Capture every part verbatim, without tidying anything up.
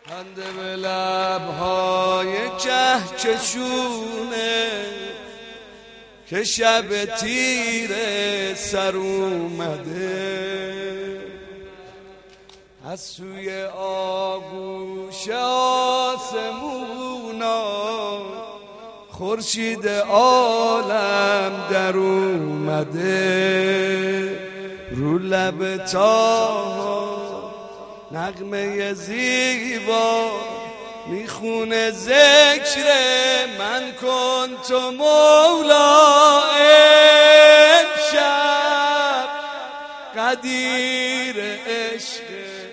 خنده به لبهای کهکشونه که شب تیره سر اومده، از سوی آغوش آسمونا خورشید عالم در اومده، رو لب تا نغمه زیبا میخونه ذکر من کن تو مولا. امشب قدیر عشق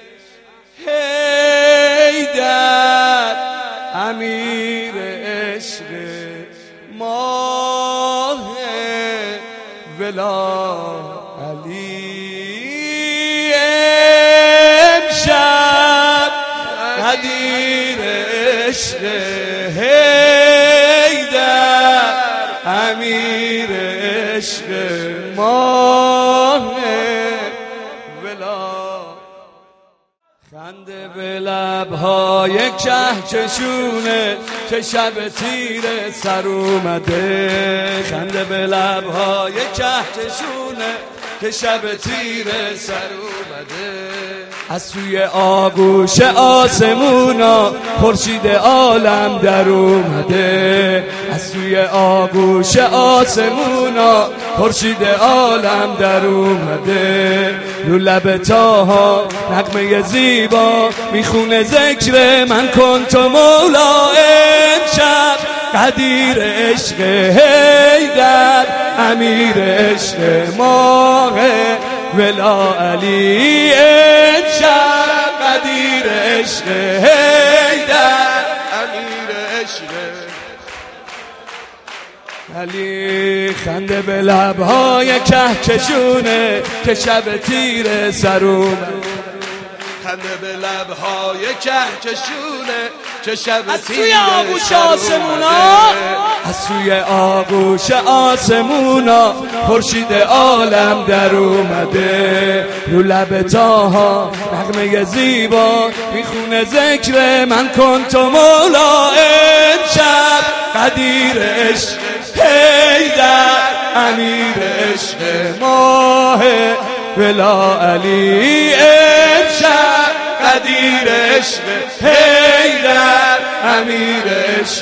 حیدر، امیر عشق ماه ولا علی. امشب قدیر عشق حیدر، امیر عشق ماه ولا. خنده به لبهای کهکشونه که شب تیره سر اومده، خنده به لبهای کهکشونه که شب تیره سر اومده، از سوی آغوش آسمونا خورشید عالم در اومده، از سوی آغوش آسمونا خورشید عالم در اومده، رو لب تاها نغمه زیبا میخونه ذکر من کن تو مولا. امشب قدیر عشق حیدر، امیر عشق ماه ولا علی. امشب قدیر عشق حیدر، امیر عشق علی. خنده به لبهای کهکشونه که شب تیره سر اومده، خنده به لبهای کهکشونه که شب تیره سر اومده، از سوی آغوش آسمونا خورشید عالم در اومده، رو لب تاها نغمه زیبا میخونه ذکر من کن تو مولا. امشب قدیر عشق حیدر، امیر عشق ماه ولا علی. امشب قدیر عشق حیدر، امیر عشق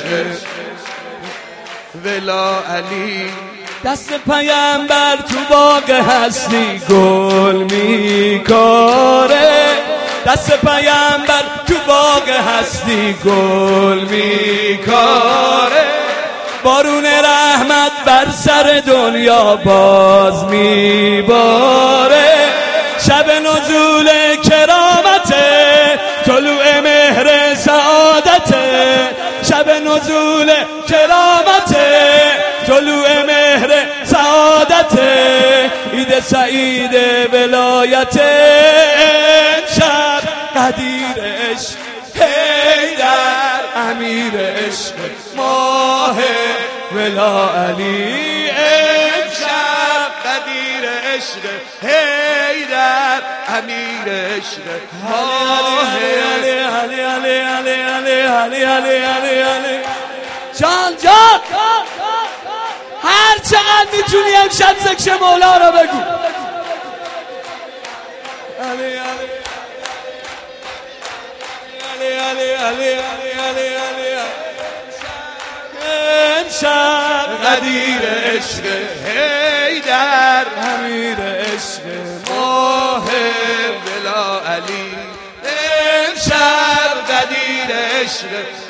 ولا علی. دست پیامبر تو باغ هستی گل میکاره، دست پیامبر تو باغ هستی گل میکاره، بارون رحمت بر سر دنیا باز میباره، شب نزول کرامته طلوع مهر سعادته، شب نزول کرامته طلوع مهر سعادته، عید سعید ولایت. امشب قدیر عشق حیدر، امیر عشق ماه ولا علی. امشب قدیر عشق حیدر، امیر عشق ماه. علی علی علی علی علی علی علی علی علی. جان جان هر چقدر میتونی امشب ذکر مولا رو بگو. علی علی علی علی علی علی علی. امشب قدیر عشق حیدر، امیر عشق ماه ولا علی. امشب قدیر عشق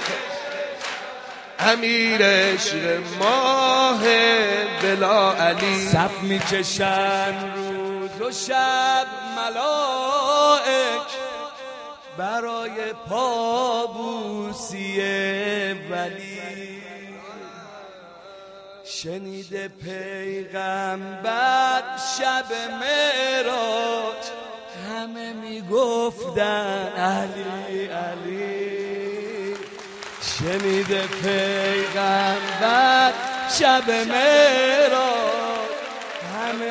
امیر عشق ماه ولا علی. صف میکشن روز و شب ملائک برای پابوسی ولی، شنیده پیغمبر شب معراج همه میگفتن علی علی، شنیده پیغمبر شب معراج همه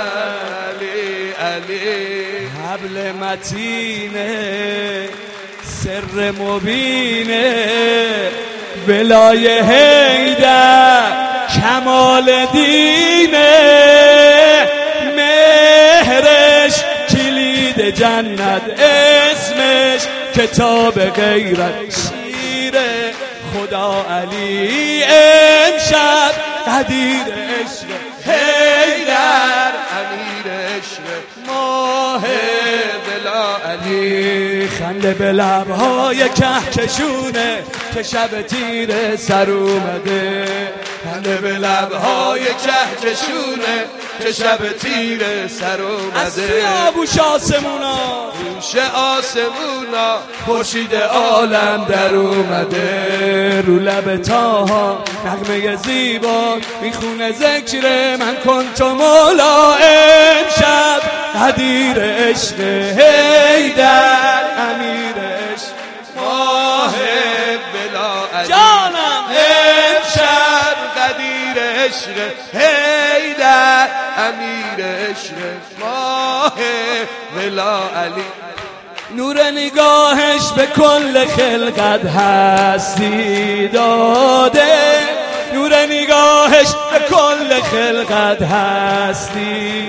میگفتن علی علی. حبل متینه سر مبینه ولای حیدر کمال دینه مهرش کلید جنت اسمش کتاب غیرت شیر خدا علی امشب قدیر عشق حیدر امیر عشق ماه بلا علی خنده به لبهای کهکشونه که شب تیر سر اومده خنده به لبهای کهکشونه که شب تیر سر اومده از سیاووش آسمونا روش آسمونا خورشید عالم در اومده رو لب تاها نغمه زیبا میخونه ذکر من کن تو مولا امشب قدیر عشق حیدر امیر عشق ماه بلا علی جانم امشب قدیر عشق حیدر امیر عشق ماه بلا علی نور نگاهش به کل خلقت هستی داده نور نگاهش به کل خلقت هستی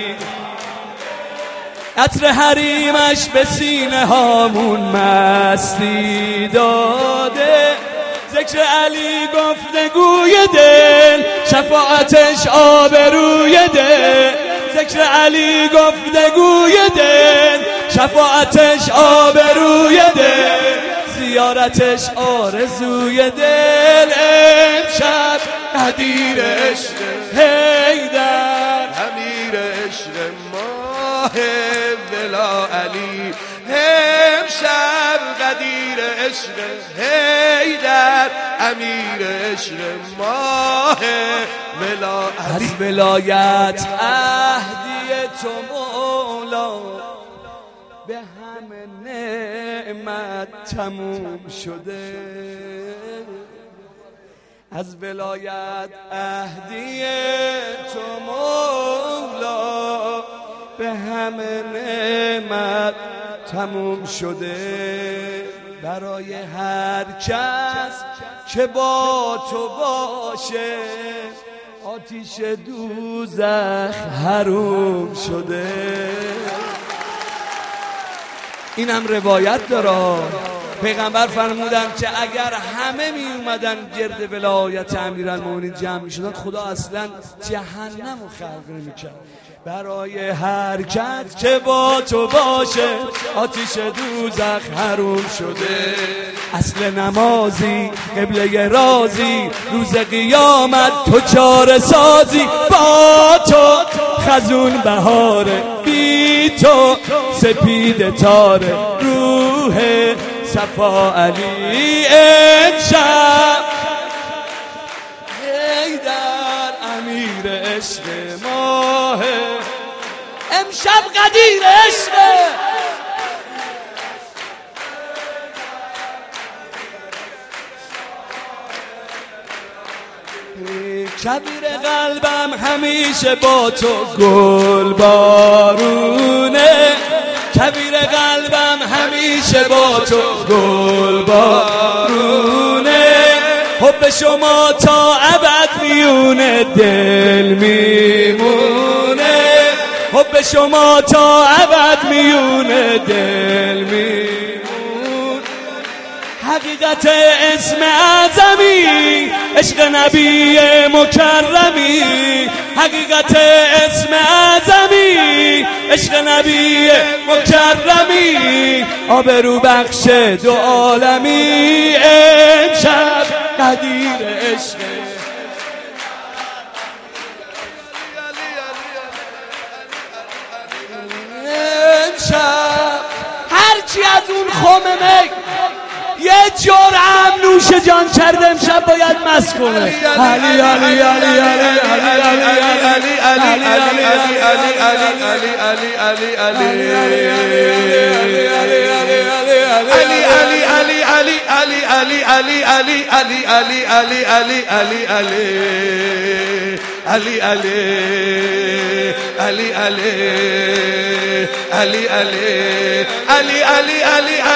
عطر حریمش به سینه هامون مستی داده ذکر علی گفتگوی دل شفاعتش آبروی دل ذکر علی گفتگوی دل شفاعتش آبروی دل زیارتش آرزوی دل امشب قدیر عشق حیدر امیر عشق ماه بلا علی امشب قدیر عشق حیدر امیر عشق ماه بلا علی از ولایت عهدی تو مولا به همه نعمت تموم شده از ولایت عهدی تو مولا به همه نعمت تموم شده برای هر کس که با تو باشه آتیش دوزخ حروم شده اینم روایت داره پیغمبر فرمودن که اگر همه می اومدن گرد ولایت امیرالمومنین جمع می شدن خدا اصلا جهنم رو خلق نمی کرد برای هر کس که با تو باشه آتیش دوزخ حروم شده اصل نمازی قبله رازی روز قیامت تو چاره سازی با تو خزون بهاره بی تو سپید تاره روح صفا علی امشب حیدر امیر عشق ماه امشب قدیر عشق کبیر قلبم همیشه با تو گل بارونه کبیر قلبم همیشه با تو گل بارونه حب شما تا ابد میونه دل میمونه حب شما تا ابد میونه دل میمونه حقیقت اسم اعظمی عشق نبی مکرمی حقیقت اسم اعظمی عشق نبی مکرمی آبرو بخش دو عالمی امشب قدیر عشق امشب هرچی از اون خم می یه جرعم نوش جان کرده امشب باید مست کنه علی علی علی علی علی علی علی علی علی علی علی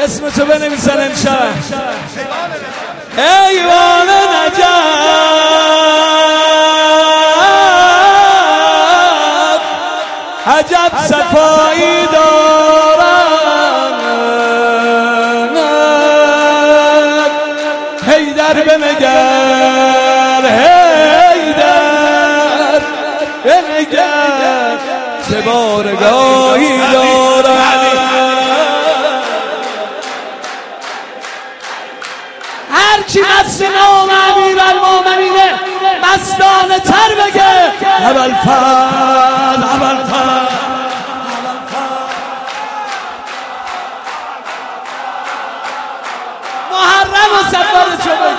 اسمتو بنویسن امشب. ایوان نجف عجب صفایی دارد، حیدر بنگر حیدر بنگر چه بارگاهی دارد. هرچی مست نام امیرالمومنینه مستانه تر بگه ابوالفضل ابوالفضل محرم و سفر شده.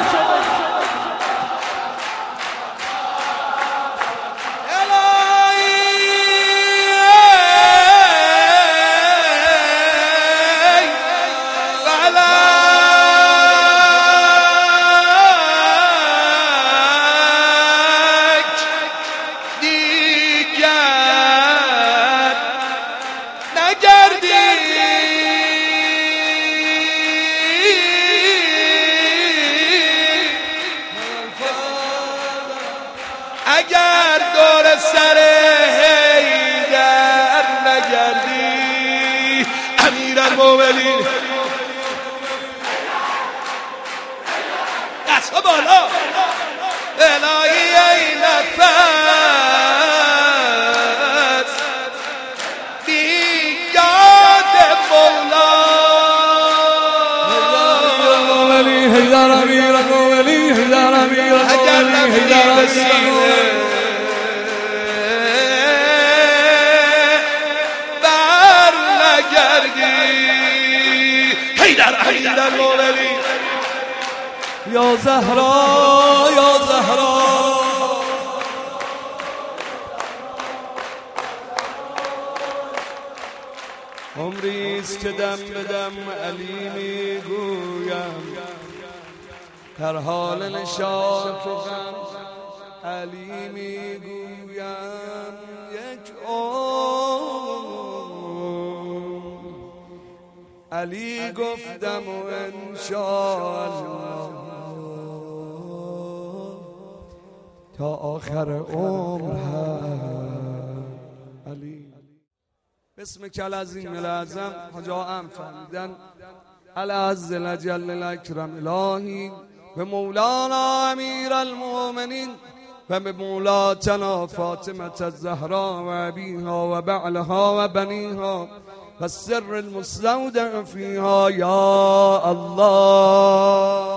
اگر دور سر حیدر نگردی امیرالمومنین دست بالا الهی ای نفس بی یاد مولا حیدر امیرالمومنین حیدر امیرالمومنین حیدر امیرالمومنین امیرالمومنین یا زهرا یا زهرا عمریست که دم به دم علی میگویم در حال نشاط و غم علی میگویم یک علی گفتم و انشاءالله تا آخر عمر هم علی. بسم کل عظیم العظم حاجا هم فهمیدن العز الجل الاکرم الهی به مولانا امیرالمومنین و به مولاتنا فاطمه الزهرا و ابیها و بعلها و بنیها و السر المستودع فيها يا الله.